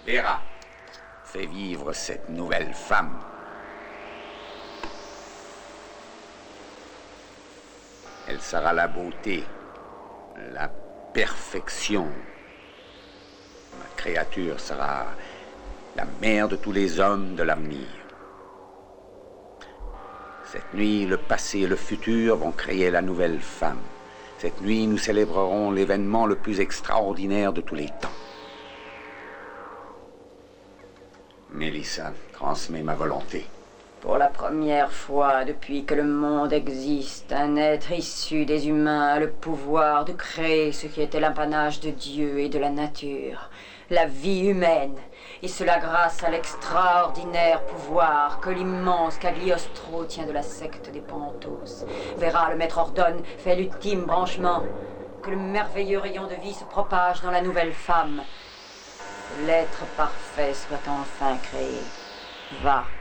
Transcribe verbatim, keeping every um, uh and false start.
Héra, fais vivre cette nouvelle femme. Elle sera la beauté, la perfection. Ma créature sera la mère de tous les hommes de l'avenir. Cette nuit, le passé et le futur vont créer la nouvelle femme. Cette nuit, nous célébrerons l'événement le plus extraordinaire de tous les temps. Mélissa, transmets ma volonté. Pour la première fois depuis que le monde existe, un être issu des humains a le pouvoir de créer ce qui était l'apanage de Dieu et de la nature, la vie humaine, et cela grâce à l'extraordinaire pouvoir que l'immense Cagliostro tient de la secte des Panthos. Verra, le maître ordonne, fait l'ultime branchement, que le merveilleux rayon de vie se propage dans la nouvelle femme. L'être parfait soit enfin créé. Va.